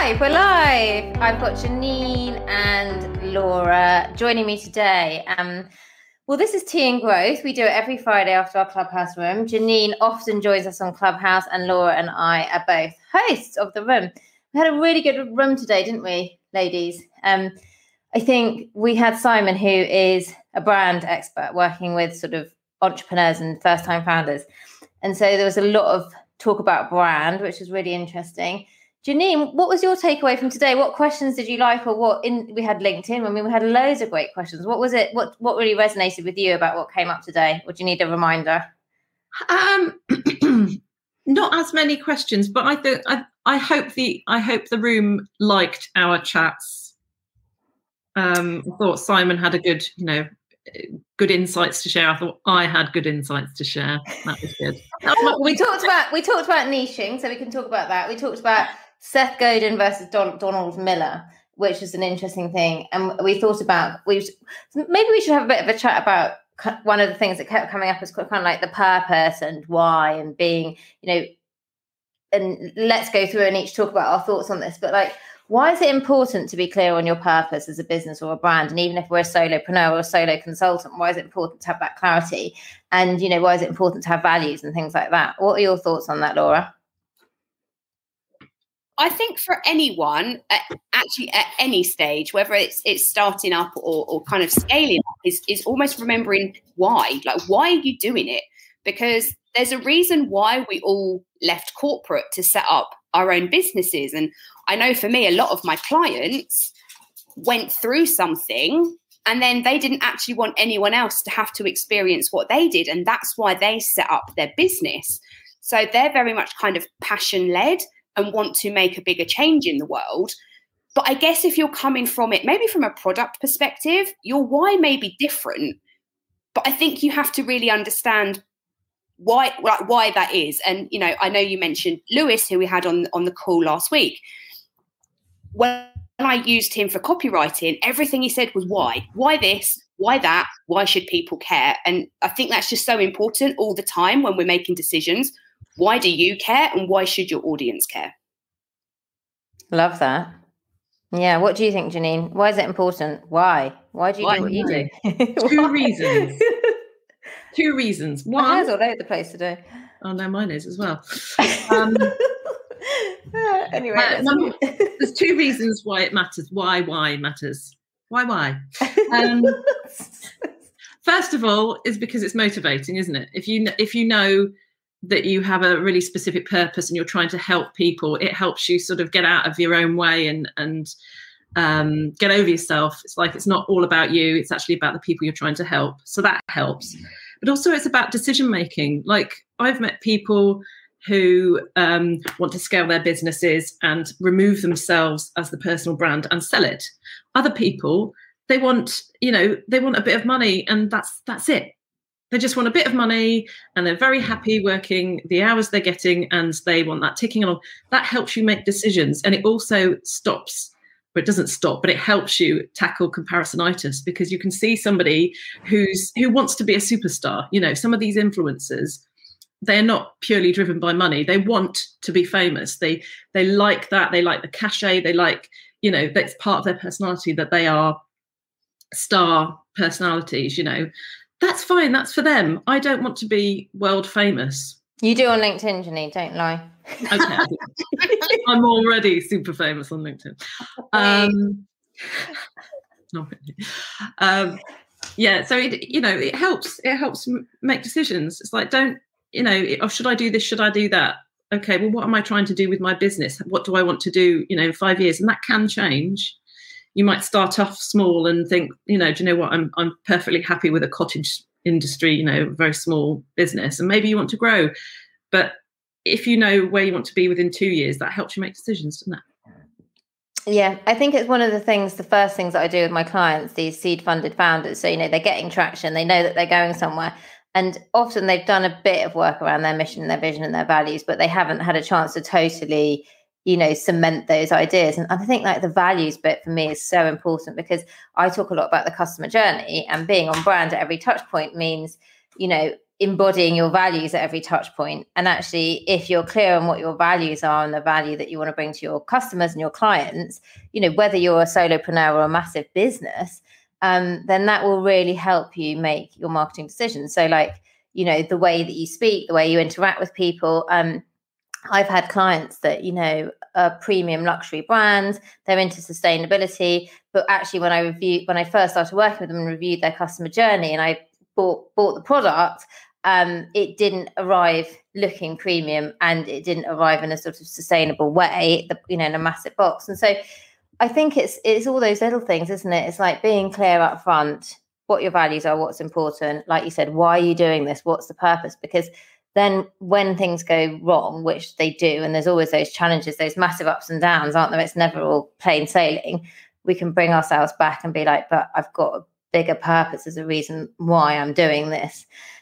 We're live. I've got Janine and Laura joining me today. Well, this is Tea and Growth. We do it every Friday after our Clubhouse room. Janine often joins us on Clubhouse, and Laura and I are both hosts of the room. We had a really good room today, didn't we, ladies? I think we had Simon, who is a brand expert working with sort of entrepreneurs and first-time founders. And so there was a lot of talk about brand, which was really interesting. Janine, what was your takeaway from today? What questions did you like, or we had LinkedIn? I mean, we had loads of great questions. What was it? What really resonated with you about what came up today? Or do you need a reminder? Not as many questions, but I hope the room liked our chats. I thought Simon had a good insights to share. I thought I had good insights to share. That was good. We talked about niching, so we can talk about that. We talked about Seth Godin versus Donald Miller, which is an interesting thing. And we thought about maybe we should have a bit of a chat about one of the things that kept coming up as kind of like the purpose and why and being, and let's go through and each talk about our thoughts on this. But like, why is it important to be clear on your purpose as a business or a brand? And even if we're a solopreneur or a solo consultant, why is it important to have that clarity? And, why is it important to have values and things like that? What are your thoughts on that, Laura? I think for anyone, actually at any stage, whether it's starting up or kind of scaling up, is almost remembering why. Like, why are you doing it? Because there's a reason why we all left corporate to set up our own businesses. And I know for me, a lot of my clients went through something and then they didn't actually want anyone else to have to experience what they did. And that's why they set up their business. So they're very much kind of passion led and want to make a bigger change in the world. But I guess if you're coming from it, maybe from a product perspective, your why may be different. But I think you have to really understand why that is. And, I know you mentioned Lewis, who we had on the call last week. When I used him for copywriting, everything he said was why. Why this? Why that? Why should people care? And I think that's just so important all the time when we're making decisions. Why do you care and why should your audience care? Love that. Yeah. What do you think, Janine? Why is it important? Why? Why do you do what you do? Two reasons. Two reasons. One, my hair's all over the place today. Oh no, mine is as well. Anyway, there's two reasons why it matters. Why matters. Why? First of all, is because it's motivating, isn't it? If you know that you have a really specific purpose and you're trying to help people, it helps you sort of get out of your own way and get over yourself. It's like it's not all about you, it's actually about the people you're trying to help. So that helps. But also it's about decision making. Like, I've met people who want to scale their businesses and remove themselves as the personal brand and sell it. Other people, they want a bit of money and that's it. They just want a bit of money and they're very happy working the hours they're getting and they want that ticking along. That helps you make decisions, and it also stops, but it doesn't stop, but it helps you tackle comparisonitis, because you can see somebody who wants to be a superstar. Some of these influencers, they're not purely driven by money. They want to be famous. They like that. They like the cachet. They like, that's part of their personality, that they are star personalities, That's fine. That's for them. I don't want to be world famous. You do on LinkedIn, Janine, don't lie. Okay. I'm already super famous on LinkedIn. Not really. Yeah, so it helps. It helps make decisions. It's like, should I do this? Should I do that? Okay, well, what am I trying to do with my business? What do I want to do, in 5 years? And that can change. You might start off small and think, do you know what? I'm perfectly happy with a cottage industry, very small business, and maybe you want to grow. But if you know where you want to be within 2 years, that helps you make decisions, doesn't it? Yeah, I think it's one of the first things that I do with my clients, these seed funded founders. So, they're getting traction, they know that they're going somewhere. And often they've done a bit of work around their mission, their vision and their values, but they haven't had a chance to totally cement those ideas. And I think like the values bit for me is so important, because I talk a lot about the customer journey, and being on brand at every touch point means, embodying your values at every touch point. And actually, if you're clear on what your values are and the value that you want to bring to your customers and your clients, whether you're a solopreneur or a massive business, then that will really help you make your marketing decisions. So the way that you speak, the way you interact with people. I've had clients that, are premium luxury brands, they're into sustainability, but actually when I first started working with them and reviewed their customer journey and I bought the product, it didn't arrive looking premium and it didn't arrive in a sort of sustainable way, in a massive box. And so I think it's all those little things, isn't it? It's like being clear up front, what your values are, what's important. Like you said, why are you doing this? What's the purpose? Because then when things go wrong, which they do, and there's always those challenges, those massive ups and downs, aren't there? It's never all plain sailing. We can bring ourselves back and be like, but I've got a bigger purpose as a reason why I'm doing this.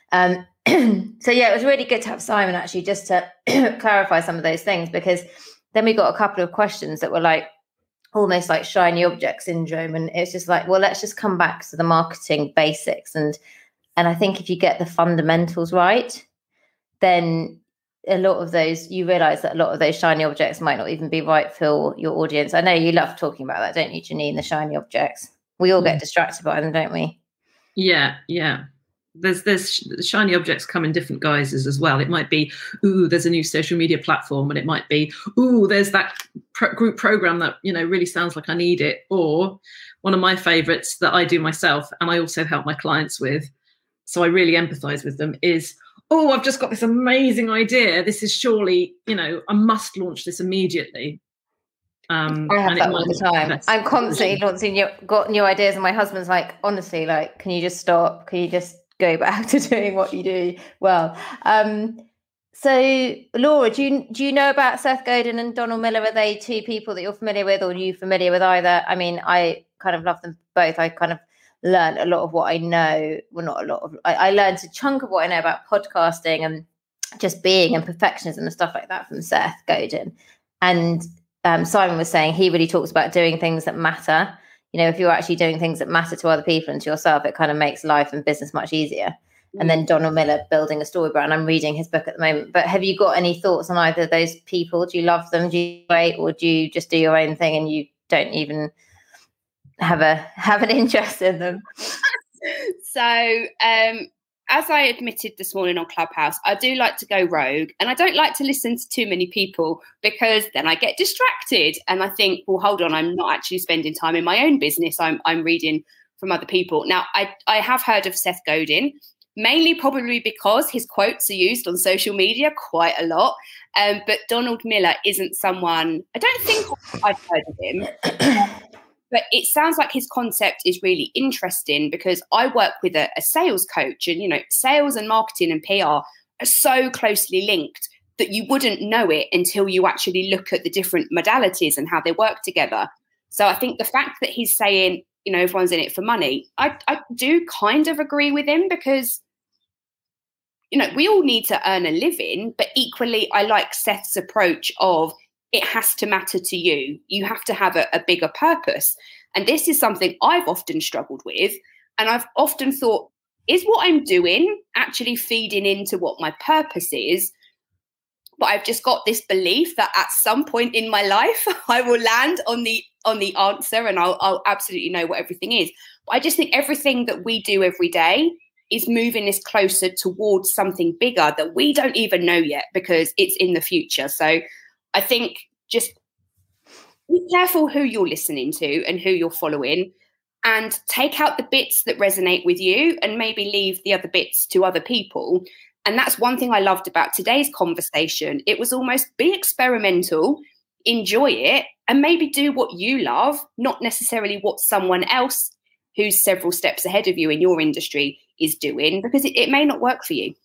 So yeah, it was really good to have Simon actually just to clarify some of those things, because then we got a couple of questions that were like almost like shiny object syndrome, and it's just like, well, let's just come back to the marketing basics, and I think if you get the fundamentals right, then a lot of those, you realize that a lot of those shiny objects might not even be right for your audience. I know you love talking about that, don't you, Janine, the shiny objects? We all get distracted by them, don't we? Yeah. There's shiny objects come in different guises as well. It might be, there's a new social media platform, and it might be, there's that group program that, really sounds like I need it. Or one of my favorites that I do myself, and I also help my clients with, so I really empathize with them, is, I've just got this amazing idea. This is surely, I must launch this immediately. I have that all the time. I'm constantly launching got new ideas, and my husband's like, honestly, like, can you just stop? Can you just go back to doing what you do well? So Laura, do you know about Seth Godin and Donald Miller? Are they two people that you're familiar with, or are you familiar with either? I mean, I kind of love them both. I kind of learned a lot of what I know. Well, not a lot of, I learned a chunk of what I know about podcasting and just being and perfectionism and stuff like that from Seth Godin. And Simon was saying he really talks about doing things that matter. If you're actually doing things that matter to other people and to yourself, it kind of makes life and business much easier. And then Donald Miller, building a story brand. I'm reading his book at the moment. But have you got any thoughts on either of those people? Do you love them? Do you wait, or do you just do your own thing and you don't even have an interest in them? So as I admitted this morning on Clubhouse, I do like to go rogue, and I don't like to listen to too many people, because then I get distracted and I think, well, hold on, I'm not actually spending time in my own business. I'm reading from other people. Now, I have heard of Seth Godin, mainly probably because his quotes are used on social media quite a lot. But Donald Miller isn't someone, I don't think I've heard of him. But it sounds like his concept is really interesting, because I work with a sales coach, and, sales and marketing and PR are so closely linked that you wouldn't know it until you actually look at the different modalities and how they work together. So I think the fact that he's saying, everyone's in it for money, I do kind of agree with him, because, we all need to earn a living, but equally I like Seth's approach of, it has to matter to you. You have to have a bigger purpose. And this is something I've often struggled with. And I've often thought, is what I'm doing actually feeding into what my purpose is? But I've just got this belief that at some point in my life, I will land on the answer, and I'll absolutely know what everything is. But I just think everything that we do every day is moving us closer towards something bigger that we don't even know yet, because it's in the future. So I think just be careful who you're listening to and who you're following, and take out the bits that resonate with you and maybe leave the other bits to other people. And that's one thing I loved about today's conversation. It was almost be experimental, enjoy it, and maybe do what you love, not necessarily what someone else who's several steps ahead of you in your industry is doing, because it may not work for you.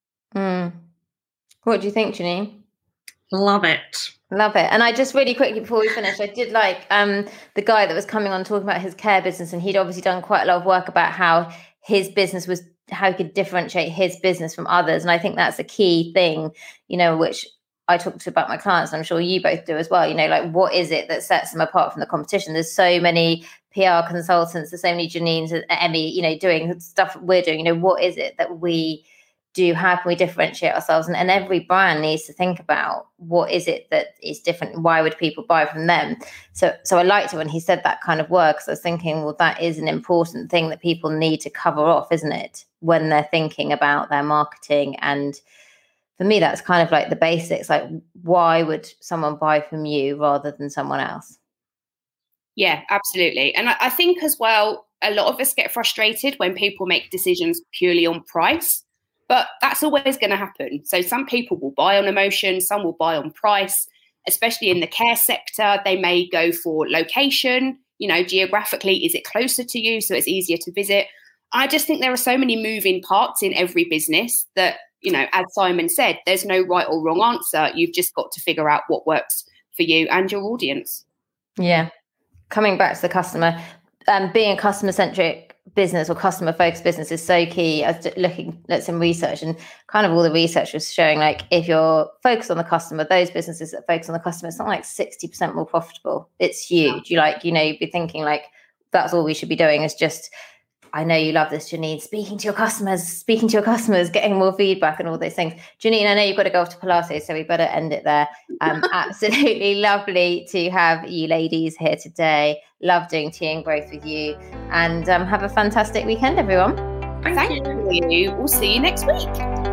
What do you think, Janine? Love it. And I just really quickly before we finish, I did like the guy that was coming on talking about his care business, and he'd obviously done quite a lot of work about how his business was, how he could differentiate his business from others. And I think that's a key thing, which I talk to about my clients, and I'm sure you both do as well. Like, what is it that sets them apart from the competition? There's so many PR consultants, there's so many Janines and Emmy, doing stuff we're doing. What is it that we how can we differentiate ourselves? And every brand needs to think about what is it that is different? Why would people buy from them? So I liked it when he said that kind of word, because I was thinking, well, that is an important thing that people need to cover off, isn't it? When they're thinking about their marketing. And for me, that's kind of like the basics. Like, why would someone buy from you rather than someone else? Yeah, absolutely. And I think as well, a lot of us get frustrated when people make decisions purely on price. But that's always going to happen. So some people will buy on emotion, some will buy on price, especially in the care sector. They may go for location, geographically, is it closer to you so it's easier to visit? I just think there are so many moving parts in every business that, as Simon said, there's no right or wrong answer. You've just got to figure out what works for you and your audience. Yeah. Coming back to the customer, being a customer-centric business or customer-focused business is so key. I was looking at some research, and kind of all the research was showing, like, if you're focused on the customer, those businesses that focus on the customer, it's not like 60% more profitable. It's huge. You'd be thinking, like, that's all we should be doing is just, I know you love this, Janine, speaking to your customers, getting more feedback and all those things. Janine, I know you've got to go off to Pilates, so we better end it there. Absolutely lovely to have you ladies here today. Love doing Tea and Growth with you. And have a fantastic weekend, everyone. Thank you. We'll see you next week.